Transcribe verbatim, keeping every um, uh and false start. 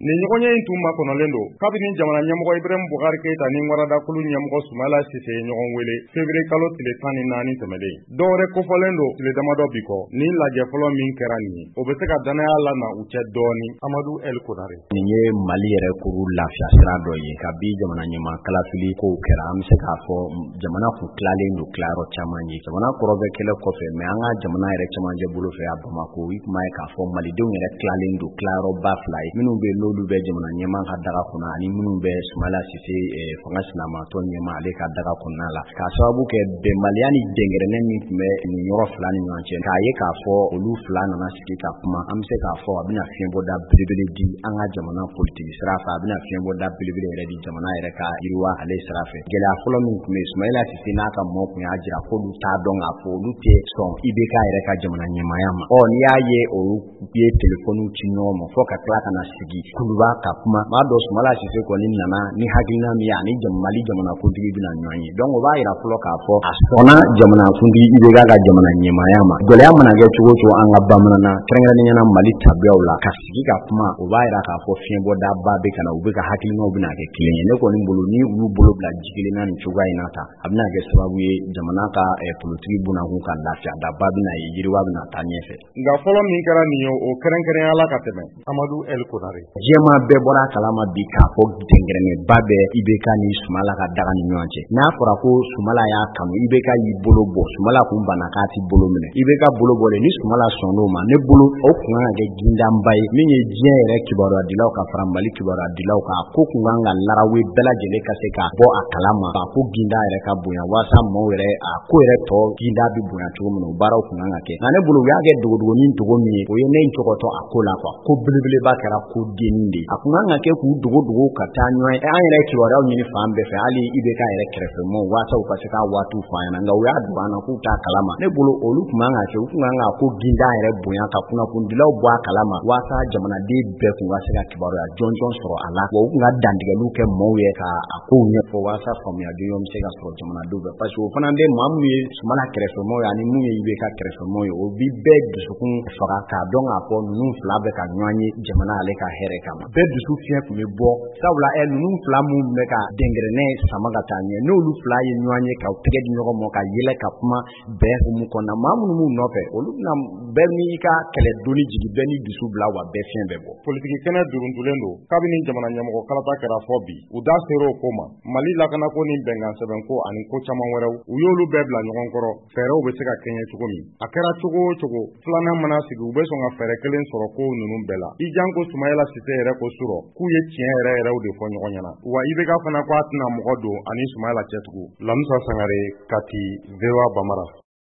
Ni ɲɔgɔnya in tun makɔnɔlen don kabini jamana ɲɛmɔgɔ Ibrahim Boubacar Keïta ni Waradakulu ɲɛmɔgɔ Soumaïla Cissé ye ɲɔgɔn wele février kalo tile tan ni naani tɛmɛlen. Dɔwɛrɛ kofɔlen don tile damadɔ bi kɔ ni lajɛ fɔlɔ min kɛra nin ye o bɛ se ka danaya lana u cɛ dɔɔni. Amadou El Konare. Nin ye Mali yɛrɛ kuru lafiya sira dɔ ye ka bi jamana ɲɛma kalafili kow kɛra an bɛ se k'a fɔ jamana kun tilalen don tilayɔrɔ caman ye. Jamana kɔrɔ bɛ kɛlɛ kɔfɛ mais an ka jamana yɛrɛ cɛmancɛ bolo fɛ a Bamako i kuma ye k'a fɔ malidenw yɛrɛ tilalen don tilayɔrɔ ba fila ye minnu bɛ n'olu bɛ jamana ɲɛma ka daga kɔnɔ ani minnu bɛ Soumaïla Cissé fanga sinamatɔ ɲɛma ale ka daga kɔnɔna la k'a sababu kɛ bɛnbaliya ni dɛngɛrɛnɛ min tun bɛ nin yɔrɔ fila ni ɲɔgɔn cɛ k'a ye k'a fɔ olu fila nana sigi ka kuma an bɛ se k'a fɔ a bɛna fiɲɛbɔda belebele di an ka jamana politiki sira fɛ a bɛna fiɲɛbɔda belebele yɛrɛ di jamana yɛrɛ ka yiriwa ale sira fɛ. Gɛlɛya fɔlɔ min tun bɛ Soumaïla Cissé n'a ka mɔgɔw kun y'a jira k'olu t'a dɔn k'a fɔ olu tɛ sɔn I B K yɛrɛ ka jamana ɲɛmaaya ma. Ɔ n'i y'a ye olu ye telefɔniw ci ɲɔgɔn ma fɔ ka tila ka na sigi kuluba ka kuma m'a dɔn Soumaïla Cissé kɔni nana ni hakilina min ye ani Mali jamanakuntigi bɛna ɲɔgɔn ye. Donc o b'a yira fɔlɔ k'a fɔ a sɔnna jamanakuntigi I B K ka jamana ɲɛmaaya ma. Gɛlɛya mana kɛ cogo o cogo an ka bamanana kɛrɛnkɛrɛnnenya la Mali tabiyaw la ka sigi ka kuma o b'a yira k'a fɔ fiɲɛbɔda ba bɛ kana u bɛ ka hakilinaw bɛna kɛ kelen ye. Ne kɔni bolo ni olu bolo bila jigelen na nin cogoya in na ta a bɛna kɛ sababu ye jamana ka politiki bunakun ka lafiya da ba bɛna ye yiriwa bɛna taa ɲɛfɛ. Nka fɔlɔ min kɛra nin ye o kɛrɛnkɛrɛnya la ka tɛmɛ. Amadou El Konare. Diɲɛma bɛɛ bɔra kalama bi k'a fɔ dɛngɛrɛnnɛba bɛ I B K ni Soumaïla ka daga ni ɲɔgɔn cɛ. N'a fɔra ko Soumaïla y'a kanu I B K y'i bolo bɔ Soumaïla kun banna k'a ti bolo minɛ I B K bolo bɔlen ni Soumaïla sɔnn'o ma ne bolo o kun kan ka kɛ gindanba ye min ye diɲɛ yɛrɛ kibaruya dilaw ka fara Mali kibaruya dilaw kan ko kun kan ka larawe bɛɛ lajɛlen ka se ka bɔ a kalama a ko ginda yɛrɛ ka bonya waasa maaw yɛrɛ a ko yɛrɛ tɔ ginda bi bonya cogo min o baaraw kun kan ka kɛ nka ne bolo u y'a kɛ dogodogonin dogo min ye o ye ne in tɔgɔtɔ a ko la quoi ko belebeleba kɛra ko dennin de a kun kan ka kɛ k'u dogodogo ka taa ɲɔgɔn an yɛrɛ kibaruyaw ɲini fan bɛɛ fɛ hali I B K yɛrɛ kɛrɛfɛmɔgɔw waasa u ka se ka waatiw fɔ an ɲɛna nka u y'a dogo an na k'u t'a kalama ne bolo olu kun kan ka kɛ u kun kan ka ko ginda yɛrɛ bonya ka kunnafonidilaw bɔ a kalama waasa jamanaden bɛɛ kun ka se ka kibaruya jɔnjɔn sɔrɔ a la wa u kun ka dantigɛliw kɛ maaw ye ka a kow ɲɛfɔ waasa faamuyali bɛ se ka sɔrɔ jamanadenw fɛ parce que o fana bɛ maa mun ye Soumaïla kɛrɛfɛmɔgɔw ye ani mun ye I B K kɛrɛfɛmɔgɔw ye o bi bɛɛ dusukun faga k'a dɔn k'a fɔ ninnu fila bɛ ka ɲɔgɔn ye jamana ale ka hɛrɛ kama bɛɛ dusu fiɲɛ kun bɛ bɔ sabula ɛ ninnu fila mun bɛ ka dɛngɛrɛnnɛ sama ka taa ɲɛ n'olu fila ye ɲɔgɔn ye ka tɛgɛ di ɲɔgɔn ma ka yɛlɛ ka kuma bɛɛ hukumu kɔnɔna maa minnu b'u nɔfɛ olu bɛna bɛɛ n'i ka kɛlɛ doni jigi bɛɛ ni dusu bila wa bɛɛ fiɲɛ bɛ bɔ. Politiki kɛnɛ duruntulen don kabini jamana ɲɛmɔgɔ kalata kɛra fɔ bi u da ser'o ko ma Mali lakanako ni bɛnkan sɛbɛnko ani ko caman wɛrɛw u y'olu bɛɛ bila ɲɔgɔn kɔrɔ fɛɛrɛw bɛ se ka kɛɲɛ cogo min a kɛra cogo o cogo filanan mana sigi u bɛ sɔn ka fɛɛrɛ kelen sɔrɔ ko ninnu bɛɛ la i janko Soumaïla Cissé yɛrɛ ko surɔ k'u ye tiɲɛ yɛrɛ yɛrɛw de fɔ ɲɔgɔn ɲɛna wa I B K fana ko a tɛna mɔgɔ don ani Soumaïla cɛtugu Lamusa Sangare Kati V O A Bamara.